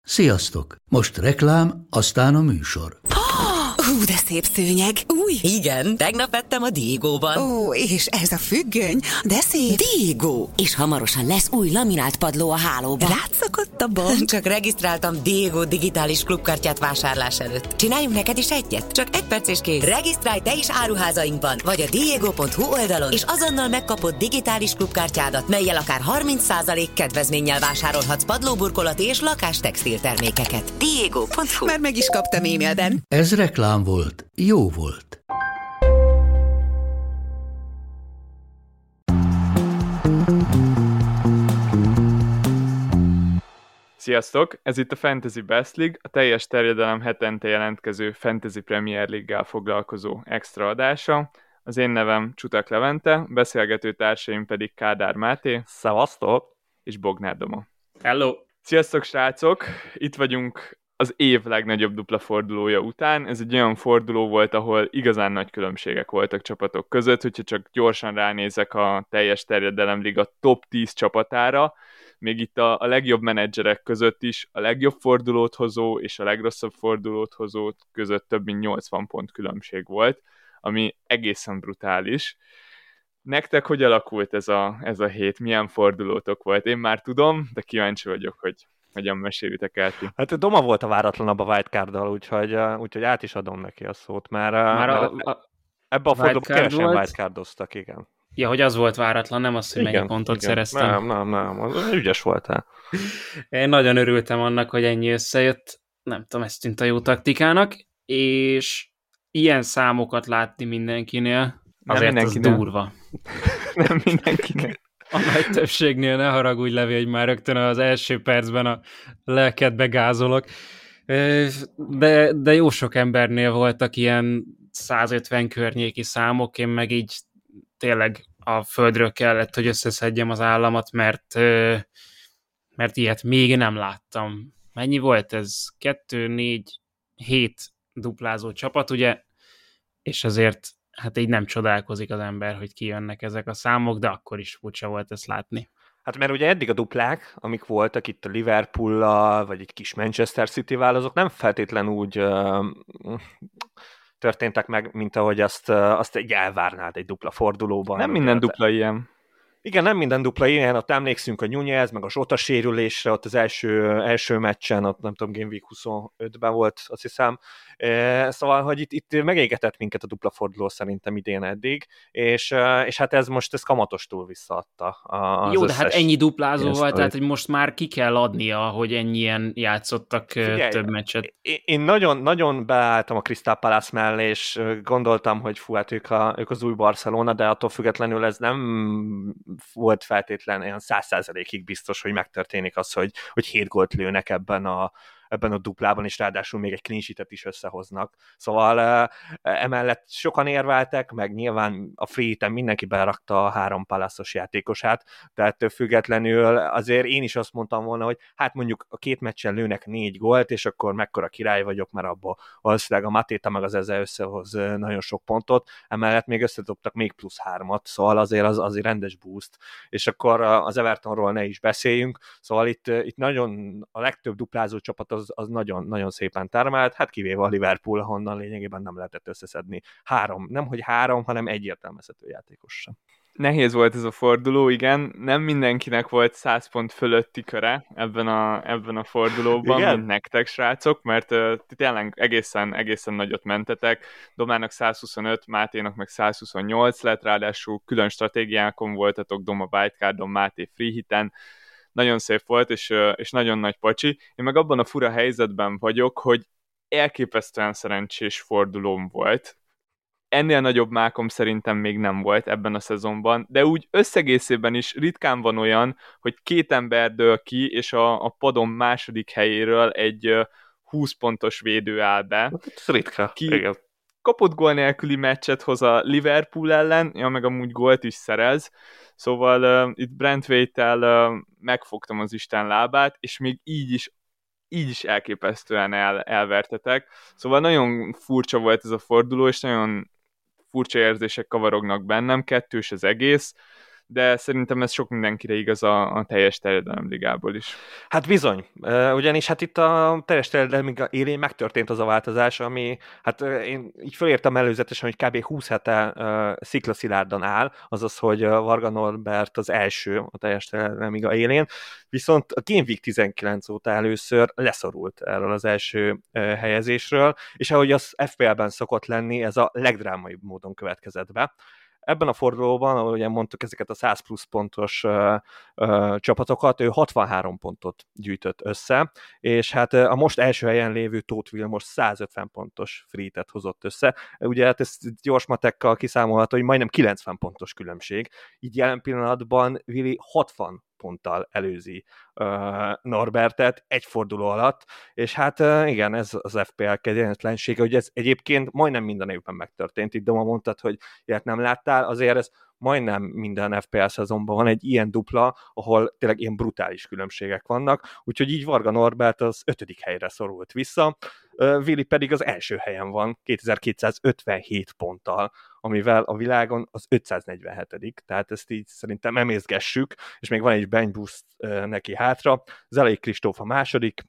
Sziasztok! Most reklám, aztán a műsor. Hú, de szép szőnyeg. Új. Igen, tegnap vettem a Diegóban. Ó, és ez a függöny, de szép. Diegó! És hamarosan lesz új laminált padló a hálóban. Rátszakadt a bank. Csak regisztráltam Diegó digitális klubkártyát vásárlás előtt. Csináljunk neked is egyet? Csak egy perc és kész. Regisztrálj te is áruházainkban, vagy a diego.hu oldalon, és azonnal megkapod digitális klubkártyádat, mellyel akár 30% kedvezménnyel vásárolhatsz padlóburkolati és lakástextil termékeket. Diego.hu. Már meg is kaptam e-mailben. Ez reklám volt, jó volt. Sziasztok! Ez itt a Fantasy Best League, a teljes terjedelem hetente jelentkező Fantasy Premier League-gel foglalkozó extra adása. Az én nevem Csutak Levente, beszélgető társaim pedig Kádár Máté. Szevasztok! És Bognár Doma. Hello! Sziasztok, srácok! Itt vagyunk az év legnagyobb dupla fordulója után. Ez egy olyan forduló volt, ahol igazán nagy különbségek voltak csapatok között, hogyha csak gyorsan ránézek a teljes terjedelem liga top 10 csapatára, még itt a legjobb menedzserek között is a legjobb fordulót hozó és a legrosszabb fordulót hozó között több mint 80 pont különbség volt, ami egészen brutális. Nektek hogy alakult ez a hét? Milyen fordulótok volt? Én már tudom, de kíváncsi vagyok, hogy hogyan mesélitek el ti. Hát Doma volt a váratlanabb a wildcarddal, úgyhogy át is adom neki a szót, mert ebbe a fordulóban kevesen wildcardoztak, igen. Ja, hogy az volt váratlan, nem az, hogy mennyi pontot szereztem. Nem, az ügyes voltál. Én nagyon örültem annak, hogy ennyi összejött, nem tudom, ez tűnt a jó taktikának, és ilyen számokat látni mindenkinél, azért mindenkinél. Az durva. Nem mindenkinél. A nagy többségnél ne haragudj, Levi, hogy már rögtön az első percben a lelkedbe gázolok. De jó sok embernél voltak ilyen 150 környéki számok, én meg így tényleg a földről kellett, hogy összeszedjem az államat, mert ilyet még nem láttam. Mennyi volt ez? 2, 4, 7 duplázó csapat, ugye? És azért hát így nem csodálkozik az ember, hogy kijönnek ezek a számok, de akkor is furcsa volt ezt látni. Hát mert ugye eddig a duplák, amik voltak itt a Liverpoollal, vagy egy kis Manchester City-vel, azok nem feltétlenül úgy történtek meg, mint ahogy azt egy elvárnád egy dupla fordulóban. Nem minden dupla ilyen. Igen, nem minden dupla ilyen, ott emlékszünk a Nunez, meg a Zsota sérülésre, ott az első meccsen, ott nem tudom, Game Week 25-ben volt, azt hiszem. Szóval, hogy itt megégetett minket a dupla forduló szerintem idén eddig, és hát ez kamatostul visszaadta az jó, de hát ennyi duplázóval, tehát hogy hogy most már ki kell adnia, hogy ennyien játszottak több meccset. Én nagyon beálltam a Crystal Palace mellé, és gondoltam, hogy hát ők az új Barcelona, de attól függetlenül ez nem volt feltétlen olyan 100%-ig biztos, hogy megtörténik az, hogy 7 gólt lőnek ebben a duplában, és ráadásul még egy clean sheetet is összehoznak. Szóval emellett sokan érveltek, meg nyilván a free hiten mindenki berakta a 3 Palace-os játékosát, de ettől függetlenül azért én is azt mondtam volna, hogy hát mondjuk a 2 meccsen lőnek 4 gólt, és akkor mekkora király vagyok, mert abból valószínűleg a Matéta meg az ezzel összehoz nagyon sok pontot, emellett még összedobtak még plusz 3-at, szóval azért az rendes boost, és akkor az Evertonról ne is beszéljünk, szóval itt nagyon a legtöbb duplázó csapat az nagyon, nagyon szépen termelt, hát kivéve a Liverpool, ahonnan lényegében nem lehetett összeszedni nemhogy 3, hanem egy értelmezhető játékos sem. Nehéz volt ez a forduló, igen. Nem mindenkinek volt 100 pont fölötti köre ebben a fordulóban, igen? Mint nektek, srácok, mert tényleg egészen nagyot mentetek. Domának 125, Máténak meg 128 lett, ráadásul külön stratégiákon voltatok, Doma wildcardon, Máté free hiten. Nagyon szép volt, és nagyon nagy pacsi. Én meg abban a fura helyzetben vagyok, hogy elképesztően szerencsés fordulóm volt. Ennél nagyobb mákom szerintem még nem volt ebben a szezonban, de úgy összegészében is ritkán van olyan, hogy 2 ember dől ki, és a padon második helyéről egy 20 pontos védő áll be. Ez ritka, igen. Kapott gól nélküli meccset hoz a Liverpool ellen, meg amúgy gólt is szerez, szóval itt Brent Waite-tel megfogtam az Isten lábát, és még így is elképesztően elvertetek. Szóval nagyon furcsa volt ez a forduló, és nagyon furcsa érzések kavarognak bennem, kettős az egész. de szerintem ez sok mindenkire igaz a teljes terjedelemligából is. Hát bizony, ugyanis hát itt a teljes terjedelem élén megtörtént az a változás, ami, hát én így fölértem előzetesen, hogy kb. 20 hete sziklaszilárdan áll, azaz, hogy Varga Norbert az első a teljes terjedelem élén, viszont a Game Week 19 óta először leszorult erről az első helyezésről, és ahogy az FPL-ben szokott lenni, ez a legdrámaibb módon következett be. Ebben a fordulóban, ahogy ugye mondtuk, ezeket a 100 plusz pontos csapatokat, ő 63 pontot gyűjtött össze, és hát a most első helyen lévő Tóth Vilmos 150 pontos freetet hozott össze. Ugye hát ez gyors matekkal kiszámolható, hogy majdnem 90 pontos különbség. Így jelen pillanatban Vili 60 ponttal előzi Norbertet egy forduló alatt, és hát igen, ez az FPL kegyetlensége, hogy ez egyébként majdnem minden évben megtörtént. Itt Doma mondtad, hogy ilyet nem láttál, azért ez majdnem minden FPL szezonban van egy ilyen dupla, ahol tényleg ilyen brutális különbségek vannak, úgyhogy így Varga Norbert az 5. helyre szorult vissza, Vili pedig az első helyen van, 2257 ponttal, amivel a világon az 547. Tehát ezt így szerintem emészgessük, és még van egy bench boost neki hátra. Zelei Kristóf a második,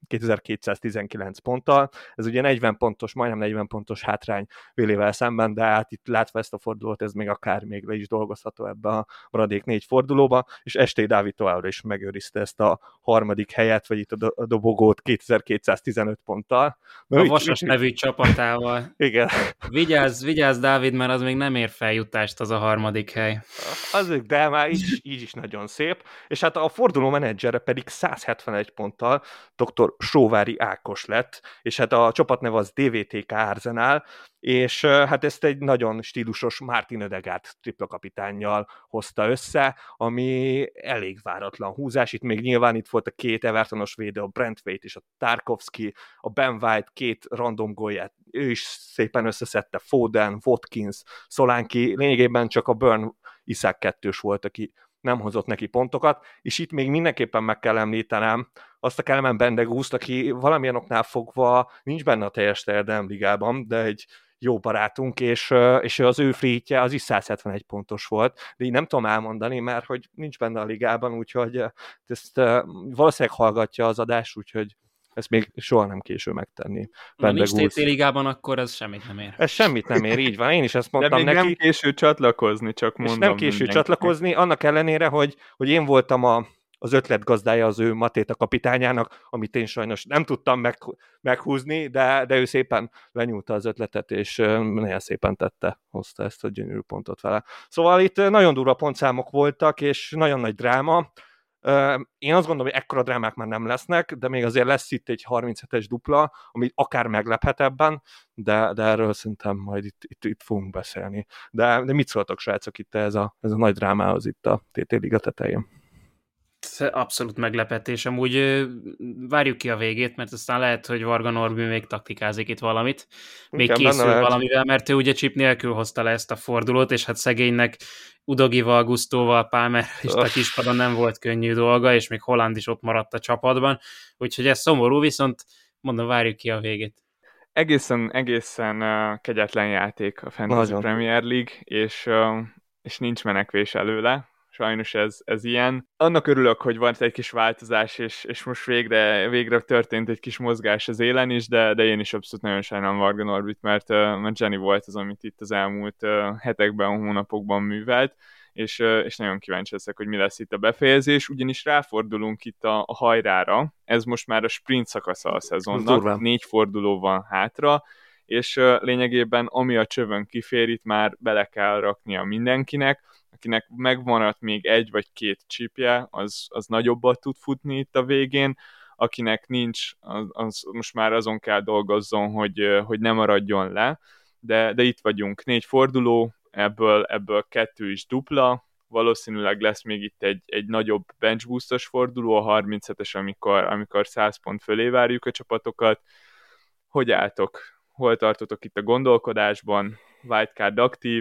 2219 ponttal. Ez ugye 40 pontos, majdnem 40 pontos hátrány Vilivel szemben, de hát itt látva ezt a fordulót, ez még akár még le is dolgozható ebbe a maradék 4 fordulóba, és Esté Dávid továbbra is megőrizte ezt a harmadik helyet, vagy itt a dobogót 2215 ponttal. A Vasas nevű csapatával. Igen. Vigyázz, Dávid, mert az még nem ér feljutást, az a harmadik hely. Az, de már így is nagyon szép. És hát a forduló menedzsere pedig 171 ponttal dr. Sóvári Ákos lett, és hát a csapatneve az DVTK Arsenal, és hát ezt egy nagyon stílusos Martin Ödegaard tripla kapitánnyal hozta össze, ami elég váratlan húzás. Itt még nyilván itt volt a két Evertonos védő, a Brent Waite és a Tarkovsky, a Ben White két random gólját, ő is szépen összeszedte, Foden, Watkins, Solanke, lényegében csak a Burn Iszák kettős volt, aki nem hozott neki pontokat, és itt még mindenképpen meg kell említenem azt a Kelemen Bendegúzt, aki valamilyen oknál fogva nincs benne a teljes terjedelem ligában, de egy jó barátunk, és az ő free-tje az is 171 pontos volt, de így nem tudom elmondani, mert hogy nincs benne a ligában, úgyhogy ezt valószínűleg hallgatja az adást, úgyhogy ezt még soha nem késő megtenni. Ha nincs TT ligában, akkor ez semmit nem ér. Ez semmit nem ér, így van. Én is ezt mondtam neki. De neki. nem késő csatlakozni, csak mondom. És nem késő csatlakozni, annak ellenére, hogy én voltam az ötletgazdája az ő Matéta kapitányának, amit én sajnos nem tudtam meghúzni, de ő szépen lenyúlta az ötletet, és nagyon szépen hozta ezt a gyönyörű pontot vele. Szóval itt nagyon durva pontszámok voltak, és nagyon nagy dráma. Én azt gondolom, hogy ekkora drámák már nem lesznek, de még azért lesz itt egy 37-es dupla, ami akár meglephet ebben, de erről szerintem majd itt fogunk beszélni. De mit szóltok, srácok, itt ez a nagy drámához itt a TT Liga tetején? Abszolút meglepetés. Amúgy várjuk ki a végét, mert aztán lehet, hogy Varga Norbi még taktikázik itt valamit. Még készül valamivel, mert ő ugye chip nélkül hozta le ezt a fordulót, és hát szegénynek Udogival, Gusztóval, Palmer és a kispadon nem volt könnyű dolga, és még Holland is ott maradt a csapatban. Úgyhogy ez szomorú, viszont mondom, várjuk ki a végét. Egészen kegyetlen játék a Fantasy Premier League, és nincs menekvés előle. Sajnos ez ilyen. Annak örülök, hogy van egy kis változás, és most végre történt egy kis mozgás az élen is, de én is abszolút nagyon sajnálom Varga Norbit, mert Jenny volt az, amit itt az elmúlt hetekben, hónapokban művelt, és nagyon kíváncsi leszek, hogy mi lesz itt a befejezés, ugyanis ráfordulunk itt a hajrára. Ez most már a sprint szakasza a szezonnak, 4 forduló van hátra, és lényegében ami a csövön kifér, itt már bele kell raknia mindenkinek, akinek megmaradt még 1 vagy 2 chipje, az nagyobbat tud futni itt a végén, akinek nincs, az most már azon kell dolgozzon, hogy ne maradjon le, de itt vagyunk, 4 forduló, ebből 2 is dupla, valószínűleg lesz még itt egy nagyobb bench boostos forduló, a 37-es, amikor 100 pont fölé várjuk a csapatokat. Hogy álltok? Hol tartotok itt a gondolkodásban? Wildcard aktív,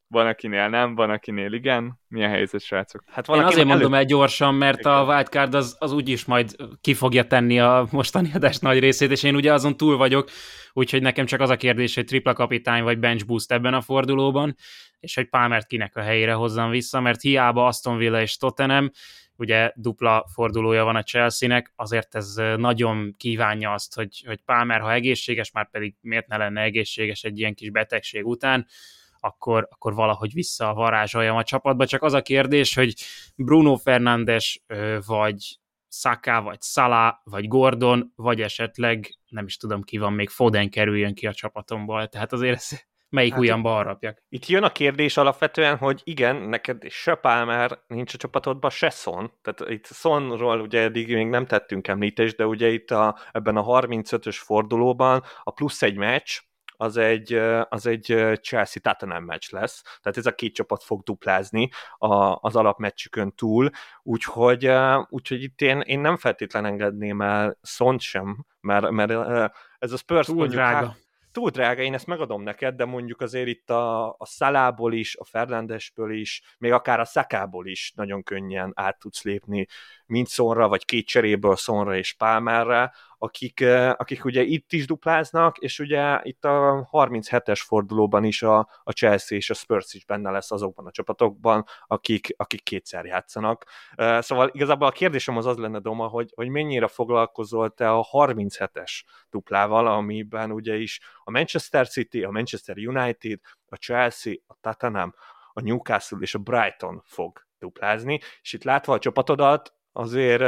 van akinél nem, van akinél igen. Milyen helyzet, srácok? Hát én azért mondom el gyorsan, mert a wildcard az úgyis majd ki fogja tenni a mostani adás nagy részét, és én ugye azon túl vagyok, úgyhogy nekem csak az a kérdés, hogy tripla kapitány vagy bench boost ebben a fordulóban, és hogy Palmert kinek a helyére hozzam vissza, mert hiába Aston Villa és Tottenham, ugye dupla fordulója van a Chelsea-nek, azért ez nagyon kívánja azt, hogy Palmer, ha egészséges, már pedig miért ne lenne egészséges egy ilyen kis betegség után, akkor valahogy visszavarázsoljam a csapatba. Csak az a kérdés, hogy Bruno Fernandes, vagy Saka, vagy Salah, vagy Gordon, vagy esetleg, nem is tudom ki van, még Foden kerüljön ki a csapatomból. Tehát azért melyik ujjamba harapjak. Itt jön a kérdés alapvetően, hogy igen, neked se Palmer nincs a csapatodban, se Son. Tehát itt Sonról ugye eddig még nem tettünk említést, de ugye itt ebben a 35-ös fordulóban a plusz egy meccs, az egy Chelsea-Tottenham meccs lesz, tehát ez a két csapat fog duplázni az alapmeccsükön túl, úgyhogy itt én nem feltétlen engedném el Sont sem, mert ez a Spurs túl drága. Túl drága, én ezt megadom neked, de mondjuk azért itt a Salából is, a Fernandesből is, még akár a Sakából is nagyon könnyen át tudsz lépni, mint Sonra, vagy két cseréből Sonra és Palmerre, akik ugye itt is dupláznak, és ugye itt a 37-es fordulóban is a Chelsea és a Spurs is benne lesz azokban a csapatokban, akik kétszer játszanak. Szóval igazából a kérdésem az lenne, Doma, hogy mennyire foglalkozol te a 37-es duplával, amiben ugye is a Manchester City, a Manchester United, a Chelsea, a Tottenham, a Newcastle és a Brighton fog duplázni, és itt látva a csapatodat, azért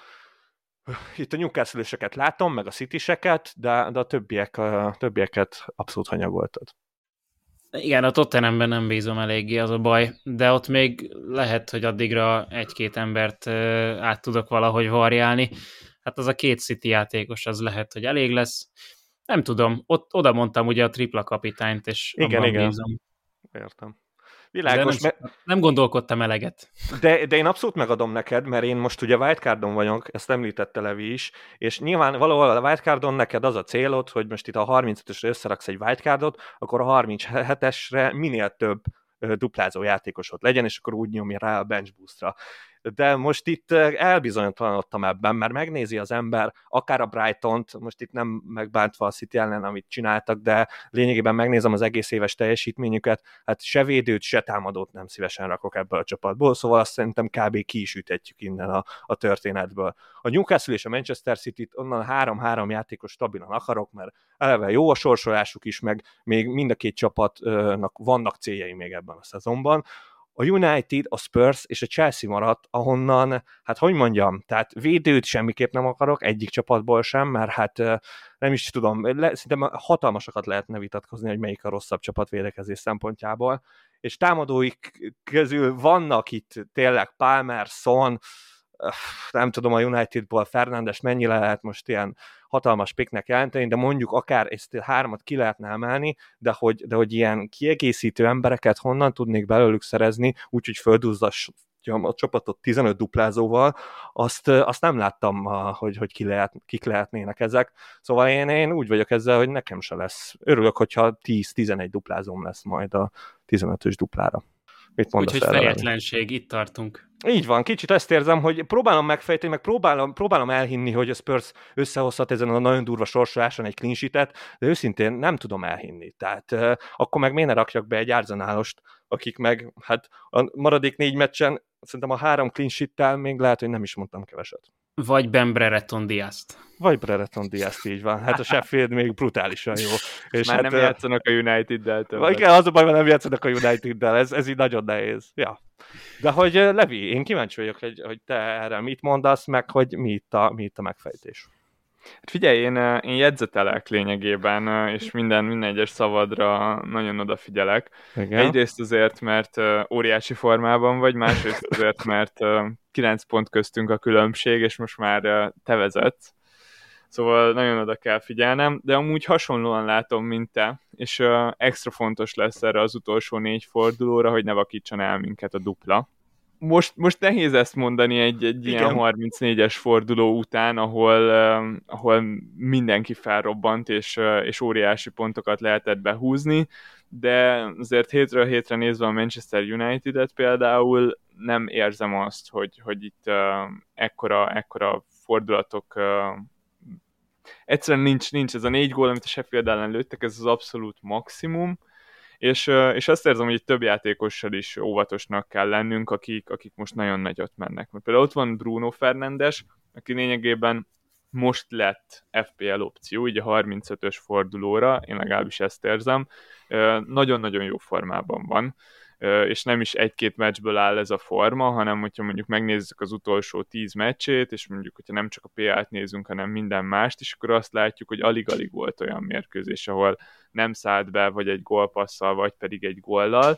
itt a Newcastle-öseket látom, meg a City-seket, de a többieket abszolút hanyagoltad. Igen, a Tottenhamben nem bízom eléggé, az a baj, de ott még lehet, hogy addigra egy-két embert át tudok valahogy variálni. Hát az a két City játékos, az lehet, hogy elég lesz. Nem tudom, oda mondtam ugye a tripla kapitányt, és abban bízom. Értem. Világos, nem gondolkodtam eleget. De én abszolút megadom neked, mert én most ugye wildcardon vagyok, ezt említette Levi is, és nyilván valahol a wildcardon neked az a célod, hogy most itt a 35-ösre összeraksz egy wildcardot, akkor a 37-esre minél több duplázó játékosod legyen, és akkor úgy nyomja rá a bench boostra. De most itt elbizonytalanodtam ebben, mert megnézi az ember akár a Brightont, most itt nem megbántva a City ellen, amit csináltak, de lényegében megnézem az egész éves teljesítményüket, hát se védőt, se támadót nem szívesen rakok ebből a csapatból, szóval azt szerintem kb. Ki is üthetjük innen a történetből. A Newcastle és a Manchester City-t onnan 3-3 játékos stabilan akarok, mert eleve jó a sorsolásuk is, meg még mind a két csapatnak vannak céljai még ebben a szezonban. A United, a Spurs és a Chelsea maradt, ahonnan, hát hogy mondjam, tehát védőt semmiképp nem akarok, egyik csapatból sem, mert hát nem is tudom, szerintem hatalmasakat lehetne vitatkozni, hogy melyik a rosszabb csapat védekezés szempontjából, és támadóik közül vannak itt tényleg Palmer, Son, nem tudom a Unitedból Fernandes mennyire lehet most ilyen hatalmas picknek jelenteni, de mondjuk akár ezt a 3-at ki lehetne emelni, de hogy ilyen kiegészítő embereket honnan tudnék belőlük szerezni, úgyhogy földúzzasjam a csapatot 15 duplázóval, azt nem láttam, hogy kik lehetnének ezek. Szóval én úgy vagyok ezzel, hogy nekem se lesz. Örülök, hogyha 10-11 duplázóm lesz majd a 15-ös duplára. Úgyhogy fejetlenség, itt tartunk. Így van, kicsit ezt érzem, hogy próbálom megfejteni, meg próbálom elhinni, hogy a Spurs összehozhat ezen a nagyon durva sorsoláson egy clean sheetet, de őszintén nem tudom elhinni. Tehát akkor meg miért ne rakjak be egy Arsenálost, akik meg, hát a maradék 4 meccsen szerintem a 3 clean sheettel még lehet, hogy nem is mondtam keveset. Vagy Ben Brereton Diazt. Vagy Brereton Diazt, így van. Hát a Sheffield még brutálisan jó. És már hát, nem játszanak a United-del többet. Igen, az a baj, hogy nem játszanak a United-del, ez így nagyon nehéz. Ja. De hogy Levi, én kíváncsi vagyok, hogy te erre mit mondasz, meg hogy mi itt a megfejtés. Hát figyelj, én jegyzetelek lényegében, és minden egyes szavadra nagyon odafigyelek. Igen. Egyrészt azért, mert óriási formában vagy, másrészt azért, mert 9 pont köztünk a különbség, és most már te vezetsz. Szóval nagyon oda kell figyelnem, de amúgy hasonlóan látom, mint te, és extra fontos lesz erre az utolsó 4 fordulóra, hogy ne vakítson el minket a dupla. most nehéz ezt mondani egy ilyen 34-es forduló után, ahol mindenki felrobbant, és óriási pontokat lehetett behúzni, de azért hétről hétre nézve a Manchester United-et például nem érzem azt, hogy itt ekkora fordulatok egyszerűen nincs ez a 4 gól, amit a Sheffield ellen lőttek, ez az abszolút maximum, és azt érzem, hogy itt több játékossal is óvatosnak kell lennünk, akik most nagyon nagyot mennek. Mert például ott van Bruno Fernandes, aki lényegében most lett FPL opció, így a 35-ös fordulóra, én legalábbis ezt érzem, nagyon-nagyon jó formában van, és nem is egy-két meccsből áll ez a forma, hanem hogyha mondjuk megnézzük az utolsó 10 meccsét, és mondjuk, hogyha nem csak a PL-t nézünk, hanem minden mást is, akkor azt látjuk, hogy alig-alig volt olyan mérkőzés, ahol nem szállt be, vagy egy gólpasszal, vagy pedig egy góllal.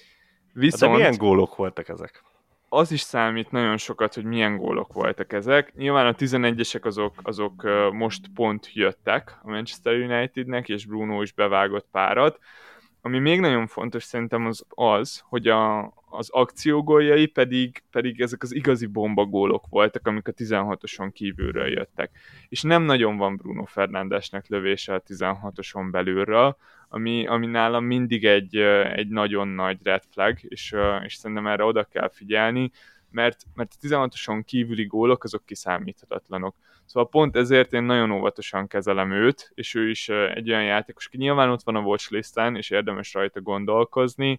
De milyen gólok voltak ezek? Az is számít nagyon sokat, hogy milyen gólok voltak ezek. Nyilván a 11-esek azok most pont jöttek a Manchester Unitednek, és Bruno is bevágott párat. Ami még nagyon fontos szerintem az, hogy az akciógóljai pedig ezek az igazi bombagólok voltak, amik a 16-oson kívülről jöttek. És nem nagyon van Bruno Fernandesnek lövése a 16-oson belülről, ami nálam mindig egy nagyon nagy red flag, és szerintem erre oda kell figyelni, mert a 16-oson kívüli gólok azok kiszámíthatatlanok. Szóval pont ezért én nagyon óvatosan kezelem őt, és ő is egy olyan játékos, aki nyilván ott van a watchlistán, és érdemes rajta gondolkozni,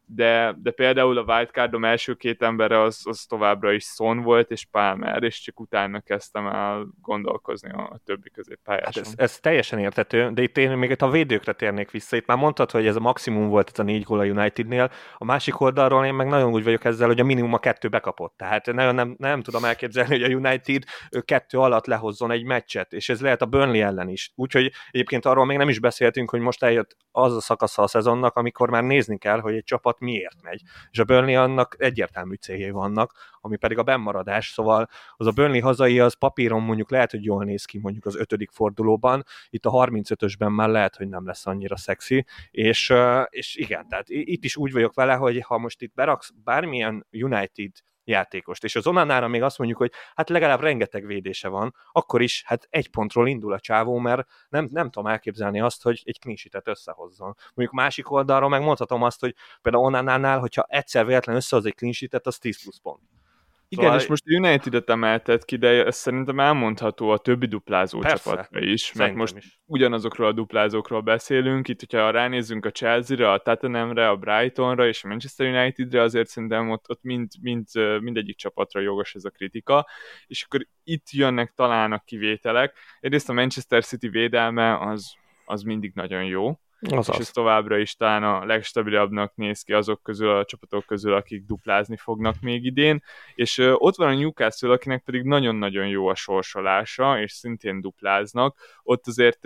de például a wildcardom első 2 embere az továbbra is Son volt, és Palmer, és csak utána kezdtem el gondolkozni a többi középpályáson. Hát ez teljesen érthető, de itt én még a védőkre térnék vissza. Itt már mondtad, hogy ez a maximum volt ez a 4 gól a Unitednél, a másik oldalról én meg nagyon úgy vagyok ezzel, hogy a minimum a 2 bekapott. Tehát nagyon nem tudom elképzelni, hogy a United 2 alatt lehozzon egy meccset, és ez lehet a Burnley ellen is. Úgyhogy egyébként arról még nem is beszéltünk, hogy most eljött az a szakasza a szezonnak, amikor már nézni kell, hogy egy csapat miért megy. És a Burnley annak egyértelmű céljai vannak, ami pedig a bennmaradás, szóval az a Burnley hazai az papíron mondjuk lehet, hogy jól néz ki mondjuk az 5. fordulóban, itt a 35-ösben már lehet, hogy nem lesz annyira szexi, és igen, tehát itt is úgy vagyok vele, hogy ha most itt beraksz bármilyen United játékost, és az Onanára még azt mondjuk, hogy hát legalább rengeteg védése van, akkor is hát 1 pontról indul a csávó, mert nem tudom elképzelni azt, hogy egy clean sheetet összehozzon. Mondjuk másik oldalról megmondhatom azt, hogy például Onanánál, hogyha egyszer véletlen összehoz egy clean sheetet, az 10 plusz pont. Igen, szóval... és most United-et emelted ki, de ez szerintem elmondható a többi duplázó csapatra is, mert most ugyanazokról a duplázókról beszélünk, itt hogyha ránézzünk a Chelsea-re, a Tottenhamre, a Brightonra és a Manchester United-re, azért szerintem ott mindegyik csapatra jogos ez a kritika, és akkor itt jönnek talán a kivételek. Egyrészt a Manchester City védelme az mindig nagyon jó, és ez továbbra is talán a legstabilabbnak néz ki azok közül, a csapatok közül, akik duplázni fognak még idén, és ott van a Newcastle, akinek pedig nagyon-nagyon jó a sorsolása, és szintén dupláznak, ott azért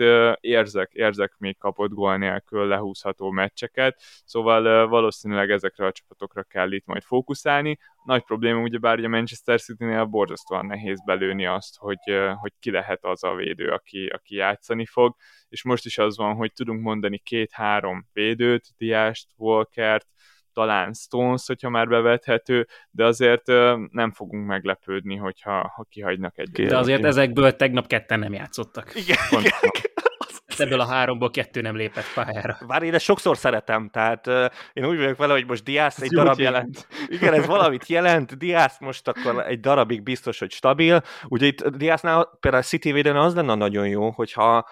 érzek még kapott gól nélkül lehúzható meccseket, szóval valószínűleg ezekre a csapatokra kell itt majd fókuszálni. Nagy probléma ugyebár, hogy a Manchester City-nél borzasztóan nehéz belőni azt, hogy ki lehet az a védő, aki játszani fog, és most is az van, hogy tudunk mondani 2-3 védőt, Diást, Walkert, talán Stones, hogyha már bevethető, de azért nem fogunk meglepődni, hogyha kihagynak egy. De azért ezekből tegnap 2 nem játszottak. Igen. Ebből a 3-ból 2 nem lépett pályára. Bár én ezt sokszor szeretem, tehát én úgy vagyok vele, hogy most Diász egy darabig... jelent. Igen, ez valamit jelent, Diász most akkor egy darabig biztos, hogy stabil. Ugye itt Diásznál például a City védőnél az lenne nagyon jó, hogyha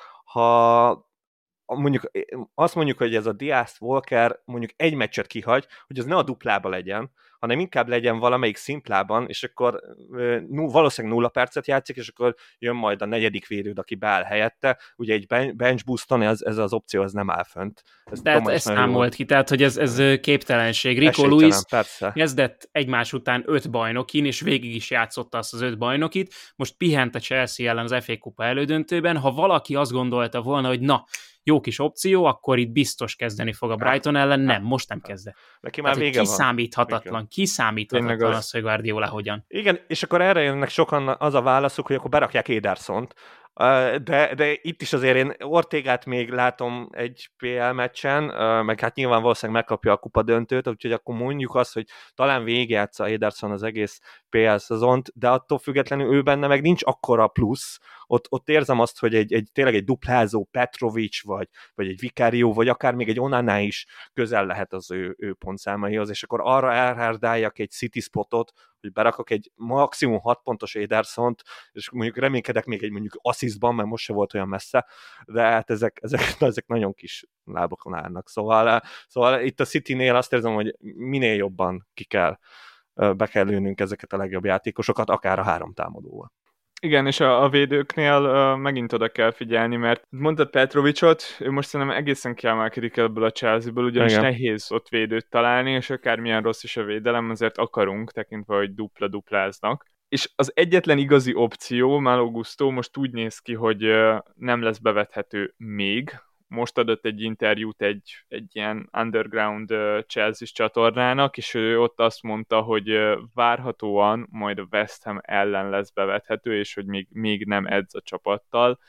mondjuk azt mondjuk, hogy ez a Diaz Walker mondjuk egy meccset kihagy, hogy az ne a duplába legyen, hanem inkább legyen valamelyik szimplában, és akkor valószínűleg 0 percet játszik, és akkor jön majd a 4. védőd, aki beáll helyette. Ugye egy bench booston ez az opció, ez nem áll fönt. Tehát ez számolt ki, tehát hogy ez képtelenség. Rico Lewis kezdett egymás után 5 bajnokin, és végig is játszotta azt az 5 bajnokit. Most pihent a Chelsea ellen az FA Kupa elődöntőben. Ha valaki azt gondolta volna, hogy na, jó kis opció, akkor itt biztos kezdeni fog a Brighton ellen, nem, most nem kezdett. Neki már vége van. Kiszámíthatatlan az, hogy Guardiola hogyan. Igen, és akkor erre jönnek sokan az a válaszuk, hogy akkor berakják Edersont, De itt is azért én Ortegát még látom egy PL meccsen, meg hát nyilván valószínűleg megkapja a kupa döntőt, úgyhogy akkor mondjuk azt, hogy talán végigjátsza Ederson az egész PL szezont, de attól függetlenül ő benne meg nincs akkora plusz, ott érzem azt, hogy tényleg egy duplázó Petrovic, vagy egy Vicario, vagy akár még egy Onana is közel lehet az ő pontszámaihoz, és akkor arra elhárdáljak egy City spotot, hogy berakok egy maximum 6 pontos Edersont, és mondjuk reménykedek még egy mondjuk asszisztban, mert most se volt olyan messze, de hát ezek nagyon kis lábokon állnak. Szóval itt a Citynél azt érzem, hogy minél jobban be kell lőnünk ezeket a legjobb játékosokat, akár a 3 támadóval. Igen, és a védőknél megint oda kell figyelni, mert mondtad Petrovicot, ő most szerintem egészen kiemelkedik ebből a Chelsea-ből, ugyanis igen, nehéz ott védőt találni, és akármilyen rossz is a védelem, azért akarunk, tekintve, hogy dupla-dupláznak. És az egyetlen igazi opció, Malo Gusto most úgy néz ki, hogy nem lesz bevethető még. Most adott egy interjút egy ilyen underground Chelsea csatornának, és ő ott azt mondta, hogy várhatóan majd a West Ham ellen lesz bevethető, és hogy még nem edz a csapattal,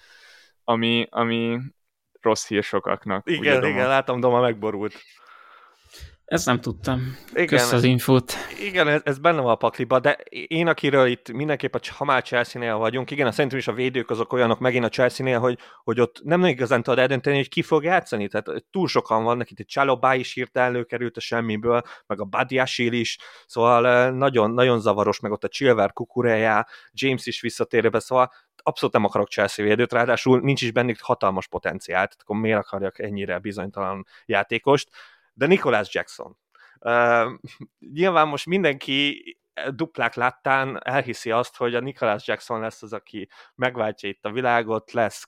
ami rossz hír sokaknak. Igen, látom, Doma megborult. Ezt nem tudtam. Kösz az infót. Igen, ez benne van a pakliba, de én, akiről itt mindenképp, ha már Chelsea-nél vagyunk, igen, szerintem is a védők azok olyanok megint a Chelsea-nél, hogy ott nem igazán tudod eldönteni, hogy ki fog játszani, tehát túl sokan vannak, itt egy Chalobah is hirtelen előkerült a semmiből, meg a Badiashile is, szóval nagyon, nagyon zavaros, meg ott a Chilwell, Cucurella, James is visszatérve, szóval abszolút nem akarok Chelsea védőt, ráadásul nincs is bennük hatalmas potenciál, tehát akkor miért akarjak ennyire bizonytalan játékost. De Nicholas Jackson. Nyilván most mindenki duplák láttán elhiszi azt, hogy a Nicholas Jackson lesz az, aki megváltja itt a világot, lesz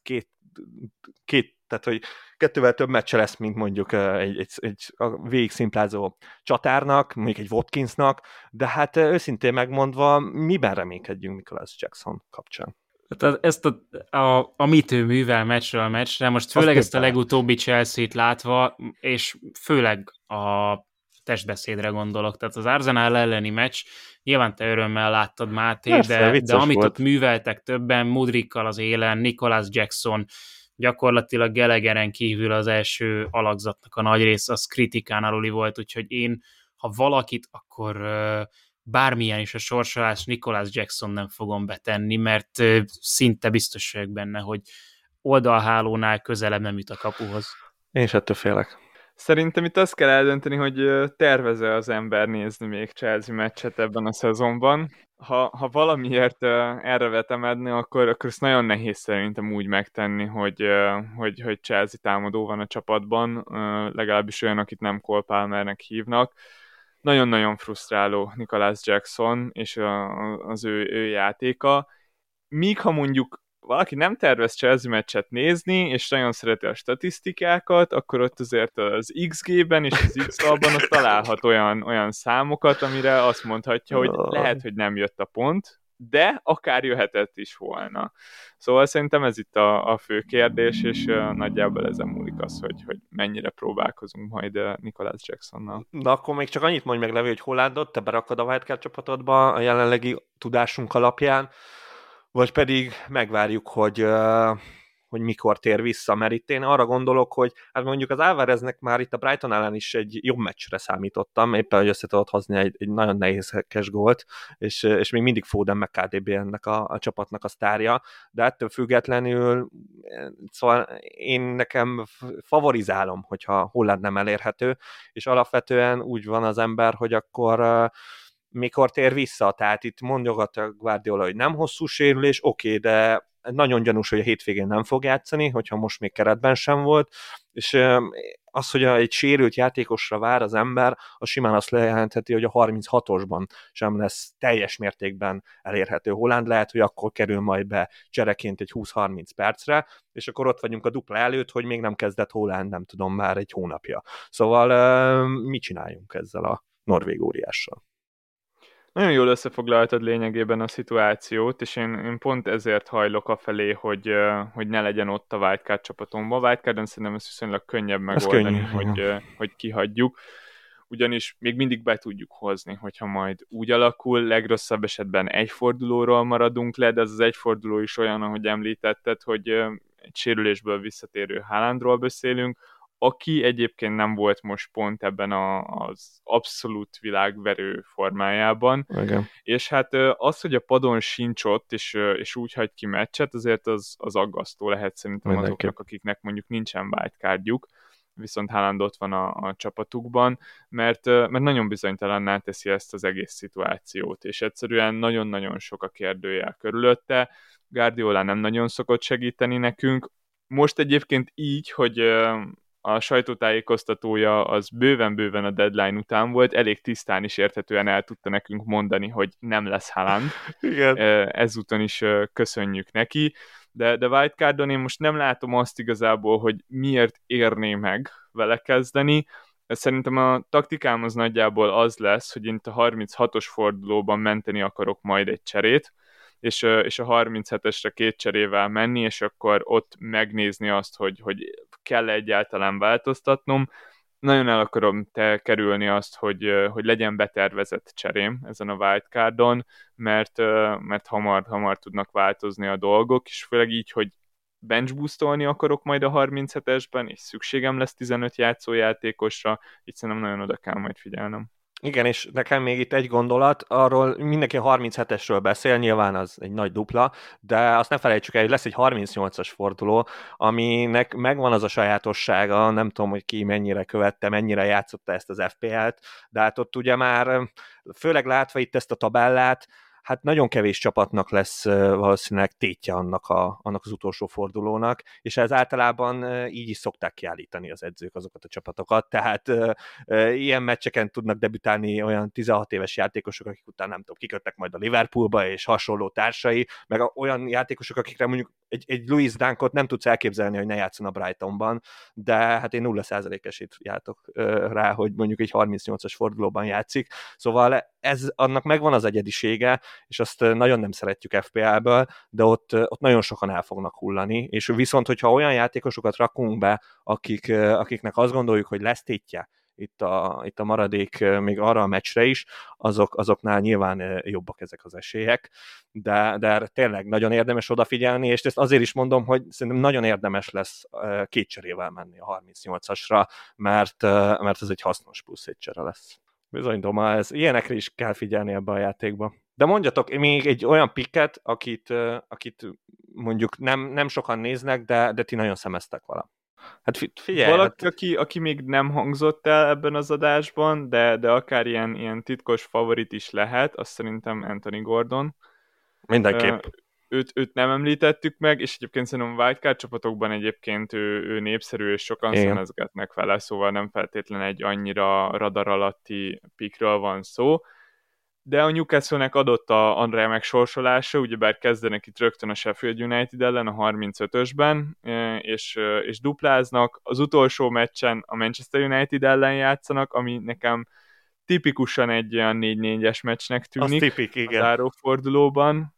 két tehát hogy 2-vel több meccse lesz, mint mondjuk egy végig szimplázó csatárnak, mondjuk egy Watkinsnak, de hát őszintén megmondva, miben reménykedjünk Nicholas Jackson kapcsán? Tehát ezt amit ő művel meccsről meccsre, most főleg ezt a legutóbbi Chelsea-t látva, és főleg a testbeszédre gondolok, tehát az Arsenal elleni meccs, nyilván te örömmel láttad, Máté, persze, de amit volt. Ott műveltek többen, Mudrikkal az élen, Nicholas Jackson, gyakorlatilag Gallagheren kívül az első alakzatnak a nagy része, az kritikán aluli volt, úgyhogy én, ha valakit, akkor bármilyen is a sorsolás, Nicholas Jackson nem fogom betenni, mert szinte biztos vagyok benne, hogy oldalhálónál közelebb nem jut a kapuhoz. Én is ettől félek. Szerintem itt azt kell eldönteni, hogy tervez-e az ember nézni még Chelsea meccset ebben a szezonban. Ha valamiért erre vetemedni, akkor ezt nagyon nehéz szerintem úgy megtenni, hogy Chelsea támadó van a csapatban, legalábbis olyan, akit nem Cole Palmernek hívnak. Nagyon-nagyon frusztráló Nicholas Jackson és az ő játéka. Míg ha mondjuk valaki nem tervez Chelsea meccset nézni, és nagyon szereti a statisztikákat, akkor ott azért az XG-ben és az X-alban ott találhat olyan számokat, amire azt mondhatja, hogy lehet, hogy nem jött a pont, de akár jöhetett is volna. Szóval szerintem ez itt a fő kérdés, és nagyjából ezen múlik az, hogy mennyire próbálkozunk majd Nicholas Jacksonnal. Na akkor még csak annyit mondj meg, Levi, hogy hol látod, te berakod a Wildcard csapatodba a jelenlegi tudásunk alapján, vagy pedig megvárjuk, hogy mikor tér vissza, mert itt én arra gondolok, hogy hát mondjuk az Alvareznek már itt a Brighton ellen is egy jobb meccsre számítottam, éppen, hogy össze tudott hozni egy nagyon nehézkes gólt, és még mindig Foden meg KDB ennek a csapatnak a sztárja, de ettől függetlenül szóval én nekem favorizálom, hogyha Holland nem elérhető, és alapvetően úgy van az ember, hogy akkor mikor tér vissza, tehát itt mondjogat a Guardiola, hogy nem hosszú sérülés, oké, de nagyon gyanús, hogy a hétvégén nem fog játszani, hogyha most még keretben sem volt, és az, hogy egy sérült játékosra vár az ember, az simán azt lejelentheti, hogy a 36-osban sem lesz teljes mértékben elérhető Holland, lehet, hogy akkor kerül majd be csereként egy 20-30 percre, és akkor ott vagyunk a dupla előtt, hogy még nem kezdett Holland, nem tudom, már egy hónapja. Szóval mit csináljunk ezzel a norvég óriással? Nagyon jól összefoglaltad lényegében a szituációt, és én pont ezért hajlok afelé, hogy ne legyen ott a Wildcard csapatomban. A Wildcardon szerintem ez viszonylag könnyebb megoldani, hogy kihagyjuk. ugyanis még mindig be tudjuk hozni, hogyha majd úgy alakul, legrosszabb esetben egy fordulóról maradunk le, de ez az egy forduló is olyan, ahogy említetted, hogy egy sérülésből visszatérő Haalandról beszélünk, aki egyébként nem volt most pont ebben az abszolút világverő formájában. Igen. És hát az, hogy a padon sincs ott, és úgy hagy ki meccset, azért az aggasztó lehet szerintem azoknak, akiknek mondjuk nincsen wildcardjuk, viszont Haaland ott van a csapatukban, mert nagyon bizonytalanná teszi ezt az egész szituációt, és egyszerűen nagyon-nagyon sok a kérdőjel körülötte. Guardiola nem nagyon szokott segíteni nekünk. Most egyébként így, hogy a sajtótájékoztatója az bőven-bőven a deadline után volt, elég tisztán is érthetően el tudta nekünk mondani, hogy nem lesz Haaland. Igen. Ezúton is köszönjük neki, de wildcardon én most nem látom azt igazából, hogy miért érné meg vele kezdeni. Szerintem a taktikám az nagyjából az lesz, hogy én itt a 36-os fordulóban menteni akarok majd egy cserét, és a 37-esre 2 cserével menni, és akkor ott megnézni azt, hogy kell egyáltalán változtatnom. Nagyon el akarom kerülni azt, hogy legyen betervezett cserém ezen a wildcardon, mert hamar tudnak változni a dolgok, és főleg így, hogy bench boostolni akarok majd a 37-esben, és szükségem lesz 15 játszójátékosra, így szerintem nagyon oda kell majd figyelnem. Igen, és nekem még itt egy gondolat, arról mindenki a 37-esről beszél, nyilván az egy nagy dupla, de azt ne felejtsük el, hogy lesz egy 38-as forduló, aminek megvan az a sajátossága, nem tudom, hogy ki mennyire követte, mennyire játszotta ezt az FPL-t, de hát ott ugye már, főleg látva itt ezt a tabellát, hát nagyon kevés csapatnak lesz valószínűleg tétje annak az utolsó fordulónak, és ez általában így is szokták kiállítani az edzők azokat a csapatokat, tehát ilyen meccseken tudnak debütálni olyan 16 éves játékosok, akik utána nem tudom, kiköttek majd a Liverpoolba, és hasonló társai, meg olyan játékosok, akikre mondjuk egy Louis Dunkot nem tudsz elképzelni, hogy ne játszon a Brightonban, de hát én 0% esélyt játok rá, hogy mondjuk egy 38-as fordulóban játszik, szóval annak megvan az egyedisége, és azt nagyon nem szeretjük FPL-ből, de ott nagyon sokan el fognak hullani, és viszont, hogyha olyan játékosokat rakunk be, akiknek azt gondoljuk, hogy lesz tétje itt a maradék még arra a meccsre is, azoknál nyilván jobbak ezek az esélyek, de tényleg nagyon érdemes odafigyelni, és ezt azért is mondom, hogy szerintem nagyon érdemes lesz 2 cserével menni a 38-asra, mert ez egy hasznos plusz 1 csere lesz. Bizony, Doma, ilyenekre is kell figyelni ebbe a játékba. De mondjatok még egy olyan picket, akit mondjuk nem sokan néznek, de ti nagyon szemeztek vele. Hát figyelj! Valaki, aki még nem hangzott el ebben az adásban, de akár ilyen titkos favorit is lehet, azt szerintem Anthony Gordon. Mindenképp. Őt nem említettük meg, és egyébként szerintem a wildcard csapatokban egyébként ő népszerű, és sokan szemezgetnek vele, szóval nem feltétlenül egy annyira radar alatti pickről van szó. De a Newcastle-nek adott a André megsorsolása, ugyebár kezdenek itt rögtön a Sheffield United ellen a 35-ösben, és dupláznak. Az utolsó meccsen a Manchester United ellen játszanak, ami nekem tipikusan egy olyan 4-4-es meccsnek tűnik a zárófordulóban.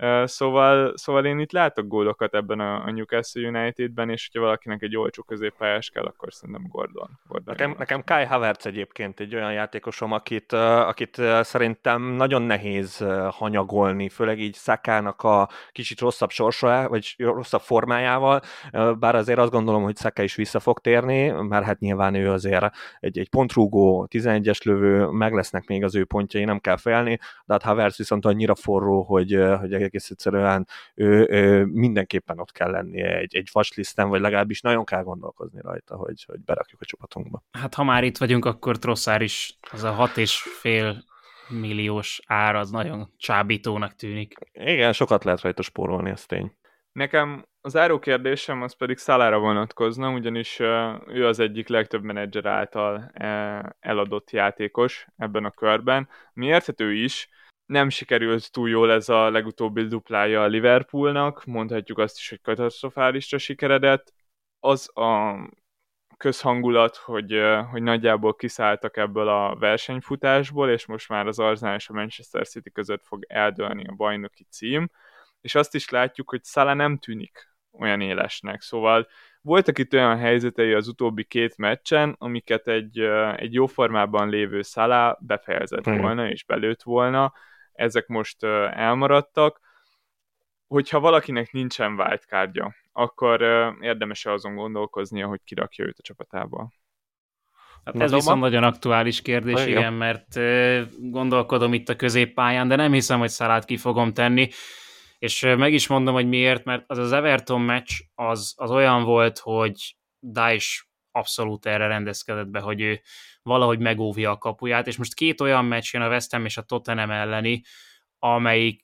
Szóval én itt látok gólokat ebben a Newcastle Unitedben, és hogyha valakinek egy olcsó középpályás kell, akkor szerintem Gordon nekem Kai Havertz egyébként egy olyan játékosom, akit szerintem nagyon nehéz hanyagolni, főleg így Szakának a kicsit rosszabb sorsa, vagy rosszabb formájával, bár azért azt gondolom, hogy Szaka is vissza fog térni, mert hát nyilván ő azért egy pontrúgó, 11-es lövő, meg lesznek még az ő pontjai, nem kell félni, de hát Havertz viszont annyira forró, hogy egész egyszerűen ő mindenképpen ott kell lennie egy watchlisten, vagy legalábbis nagyon kell gondolkozni rajta, hogy berakjuk a csapatunkba. Hát ha már itt vagyunk, akkor Trossard is, az a 6,5 milliós ár az nagyon csábítónak tűnik. Igen, sokat lehet rajta spórolni, ez tény. Nekem az záró kérdésem az pedig Salára vonatkozna, ugyanis ő az egyik legtöbb menedzser által eladott játékos ebben a körben. Mi érthető is, nem sikerült túl jól ez a legutóbbi duplája a Liverpoolnak, mondhatjuk azt is, hogy katasztrofálisra sikeredett. Az a közhangulat, hogy nagyjából kiszálltak ebből a versenyfutásból, és most már az Arsenal és a Manchester City között fog eldőlni a bajnoki cím, és azt is látjuk, hogy Salah nem tűnik olyan élesnek, szóval voltak itt olyan helyzetei az utóbbi 2 meccsen, amiket egy jó formában lévő Salah befejezett volna, és belőtt volna. Ezek most elmaradtak. Hogyha valakinek nincsen wildcardja, akkor érdemes-e azon gondolkoznia, hogy kirakja őt a csapatába? Hát ez viszont nagyon aktuális kérdés, igen, mert gondolkodom itt a középpályán, de nem hiszem, hogy Salát ki fogom tenni, és meg is mondom, hogy miért, mert az Everton meccs az olyan volt, hogy Dyche abszolút erre rendezkedett be, hogy ő valahogy megóvja a kapuját, és most 2 olyan meccs jön, a West Ham és a Tottenham elleni, amelyik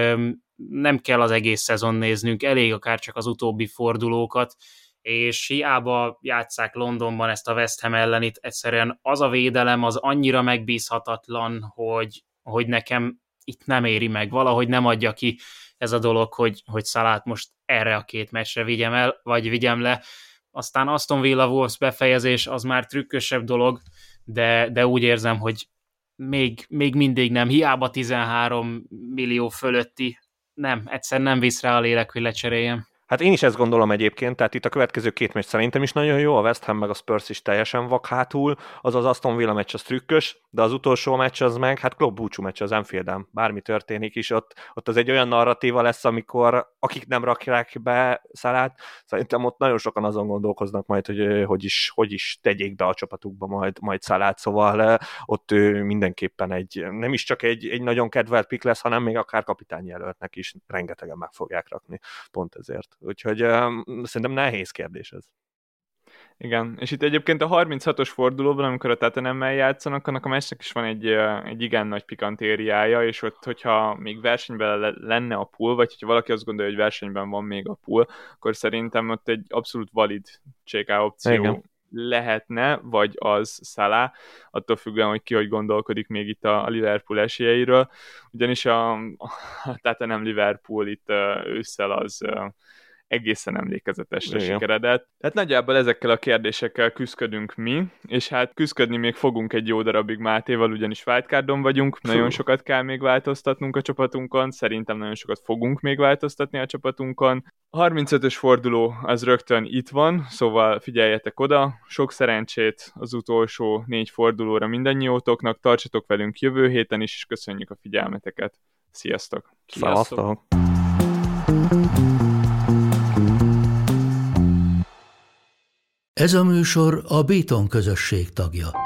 nem kell az egész szezon néznünk, elég akár csak az utóbbi fordulókat, és hiába játsszák Londonban ezt a West Ham ellenit, egyszerűen az a védelem az annyira megbízhatatlan, hogy nekem itt nem éri meg, valahogy nem adja ki ez a dolog, hogy Salát most erre a 2 meccsre vigyem le. Aztán Aston Villa Wolves befejezés az már trükkösebb dolog, de úgy érzem, hogy még mindig nem, hiába 13 millió fölötti, egyszerűen nem visz rá a lélek, hogy lecseréljem. Hát én is ezt gondolom egyébként, tehát itt a következő 2 meccs szerintem is nagyon jó, a West Ham meg a Spurs is teljesen vak hátul, az Aston Villa meccs az trükkös, de az utolsó meccs az meg, hát Klopp búcsú meccs az Anfielden, bármi történik is, ott az egy olyan narratíva lesz, amikor akik nem rakják be Salát, szerintem ott nagyon sokan azon gondolkoznak majd, hogy is tegyék be a csapatukba majd Salát, szóval ott mindenképpen nem is csak egy nagyon kedvelt pick lesz, hanem még akár kapitányjelöltnek is rengetegen meg fogják rakni, pont ezért. Úgyhogy szerintem nehéz kérdés ez. Igen, és itt egyébként a 36-os fordulóban, amikor a Tottenhammel játszanak, annak a meccsnek is van egy igen nagy pikantériája, és ott, hogyha még versenyben lenne a pool, vagy hogyha valaki azt gondolja, hogy versenyben van még a pool, akkor szerintem ott egy abszolút valid check-out opció igen. lehetne, vagy az Salah, attól függően, hogy ki hogy gondolkodik még itt a Liverpool esélyeiről, ugyanis a Tottenham Liverpool itt ősszel az egészen emlékezetesre sikeredett. Tehát nagyjából ezekkel a kérdésekkel küzdködünk mi, és hát küzdködni még fogunk egy jó darabig Mátéval, ugyanis wildcardon vagyunk, nagyon sokat kell még változtatnunk a csapatunkon, szerintem nagyon sokat fogunk még változtatni a csapatunkon. A 35-ös forduló az rögtön itt van, szóval figyeljetek oda, sok szerencsét az utolsó 4 fordulóra mindannyiótoknak, tartsatok velünk jövő héten is, és köszönjük a figyelmeteket. Sziasztok! Sziasztok! Ez a műsor a Béton közösség tagja.